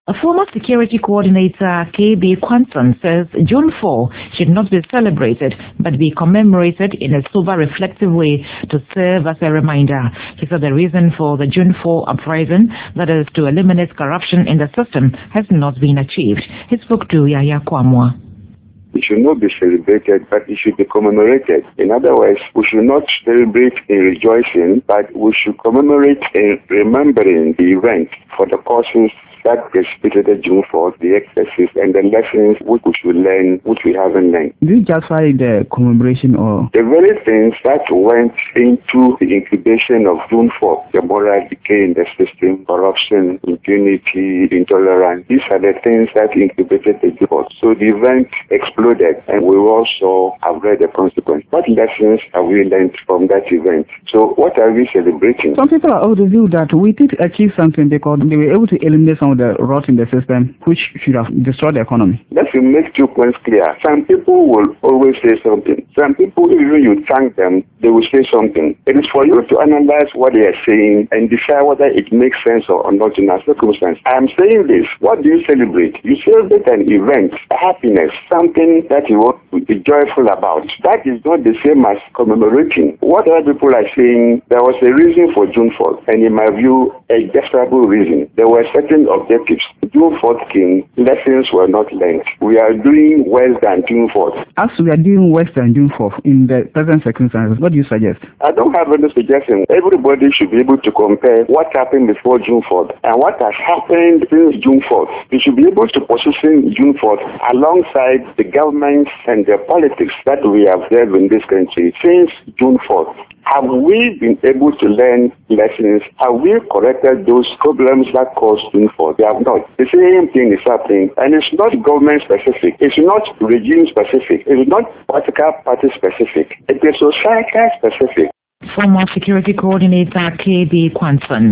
A former security coordinator, KB Quanson, says June 4 should not be celebrated but be commemorated in a sober, reflective way to serve as a reminder. He said the reason for the June 4 uprising, that is to eliminate corruption in the system, has not been achieved. He spoke to Yaya Kwamwa. It should not be celebrated, but it should be commemorated. In other words, we should not celebrate in rejoicing, but we should commemorate in remembering the event for the causes that precipitated June 4th, the excesses and the lessons which we should learn, which we haven't learned. Do you justify the commemoration or? The very things that went into the incubation of June 4th, the moral decay in the system, corruption, impunity, intolerance, these are the things that incubated the June 4th. So the event exploded and we also have read the consequence. What lessons have we learned from that event? So what are we celebrating? Some people are of the view that we did achieve something because they were able to eliminate some of the rot in the system, which should have destroyed the economy. Let's make 2 points clear. Some people will always say something. Some people, even you thank them, they will say something. It is for you to analyze what they are saying and decide whether it makes sense or not in our circumstance. I am saying this. What do you celebrate? You celebrate an event, a happiness, something that you want to be joyful about. That is not the same as commemorating. What other people are saying, there was a reason for June 4th, and in my view, a justifiable reason. There were certain objectives. June 4th came, lessons were not learned. We are doing worse than June 4th. As we are doing worse than June 4th in the present circumstances, what do you suggest? I don't have any suggestion. Everybody should be able to compare what happened before June 4th and what has happened since June 4th. We should be able to position June 4th alongside the governments and the politics that we have observed in this country since June 4th. Have we been able to learn lessons? Have we corrected those problems that caused June 4th? We have not. The same thing is happening, and it's not government specific. It's not regime specific. It's not political party specific. It is society specific. Former security coordinator KB Quanson.